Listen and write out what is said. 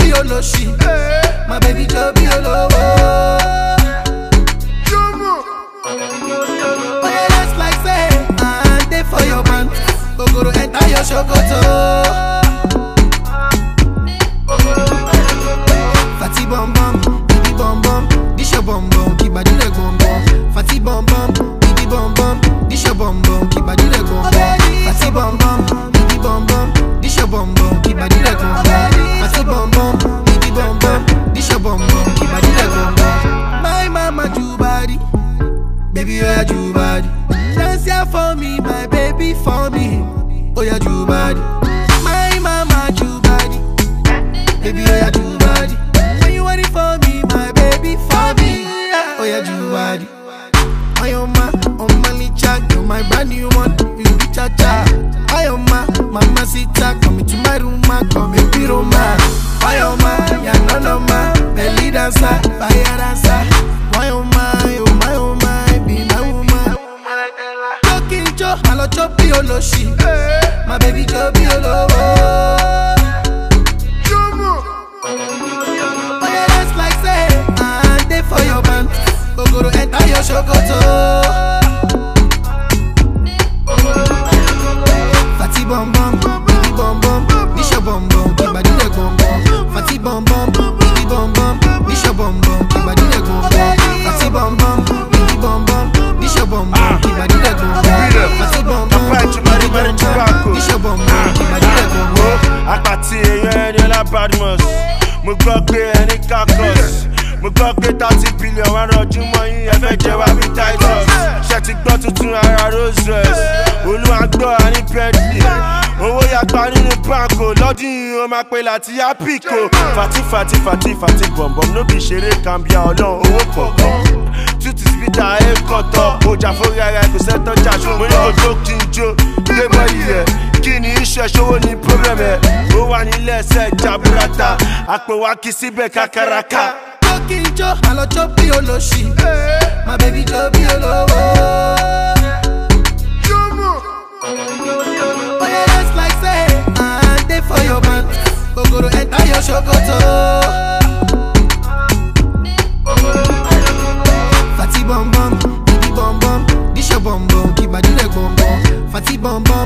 choppy oloshi. My baby choppy olowo. Oh yeah, that's like say, and they for your man. Go to enter your shokoto. Fatty bum bum, baby bum bum, this your bum bum, keep body leg bum bum. Fatty bum bum, baby bum bum, this your bum bum, keep body leg bum bum. Fatty bum bum, baby bum bum, this your bum bum, keep body leg bum bum. Fatty bum bum, baby bum bum, this your bum bum, keep body leg bum bum. My mama do body, baby oh yeah do body. Dance here for me, my baby for me. Oh yeah do body. My mama do body, baby oh yeah do body. When you want it for me, my baby for me. Oh yeah do body. My oma, licha, you're my brand new one. You be cha cha. My oma, mama sita, come into my room, come and be Roma. My oma, ya no no ma, belly dancer, fire dancer. My oma, be my woman. Talking jo, I love choppy oloshi. My baby choppy olowo. Oh yeah, that's like say, and they for your man. Go to enter your shokoto. Fatty bum bum, baby bum bum, this your bum bum, keep body leg bum bum. Fatty bum bum, baby bum bum, this your bum bum, keep body leg bum bum. Fatty bum bum, baby bum bum, this your bum bum, keep body leg bum bum. Fatty bum bum, baby bum bum, this your bum bum, keep body leg bum bum. Akati eyan ni la badmus, mo gbọ́ pé ẹni kakos. Mo gbọ́ pé 30 billion wá rọjú mọ́ yín ẹ fẹ́ jẹ wá bí Titus. Ṣé ti gbọ́ tuntun ara Rolls Royce? Olúwa gbọ́ àní Bentley. Owó yàgbá nínú banko lọ́dún yìí ó máa pe láti Apico. Fati bọ̀m̀bọ̀m ló bí ṣeré kàmbíà ọlọ́run owó pọ̀pọ̀. Tutu spita ẹ̀ kọ̀tọ̀. Ọjà fórí ara ẹ̀ kò sẹ́tọ̀ jà ṣùgbọ́n mo ní kò tó kí n jó. Gbé bọ́ọ̀lì rẹ̀ kí ni iṣẹ́ ṣòwò ní problem ẹ̀. Ó wà nílẹ̀ ẹsẹ̀ jaburata. Àpò wa kì í síbẹ̀ kákàràkà. Kinjo, I love choppy oloshi. My baby choppy olowo. Oh yeah, that's like say, and they for your man. Go to enter your shokoto. Fatty bum bum, baby bum bum, this your bum bum, keep body leg bum bum. Fatty bum bum.